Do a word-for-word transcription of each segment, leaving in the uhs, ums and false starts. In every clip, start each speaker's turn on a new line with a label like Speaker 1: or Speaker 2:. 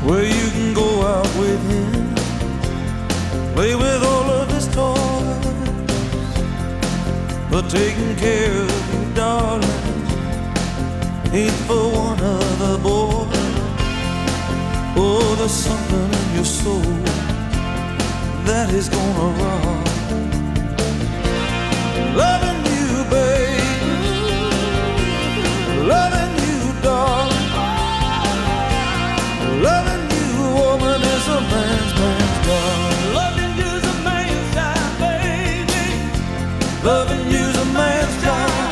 Speaker 1: where you can go out with him, play with all of his toys, but taking care of you, darling, ain't for one other boy. Oh, there's something in your soul that is gonna rock. Loving you, baby, loving you, darling, loving you, woman, is a man's man's job.
Speaker 2: Loving you's a man's job, baby.
Speaker 1: Loving you's a man's job.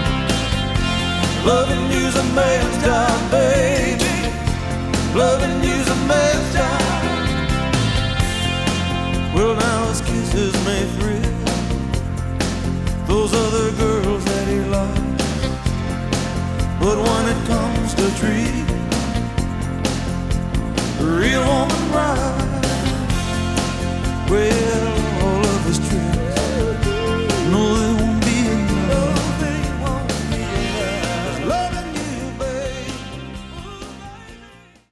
Speaker 1: Loving you's a man's job, baby. Loving you's a man's job. Well, now his kisses may thrill those other girls that he loves, but when it comes to treat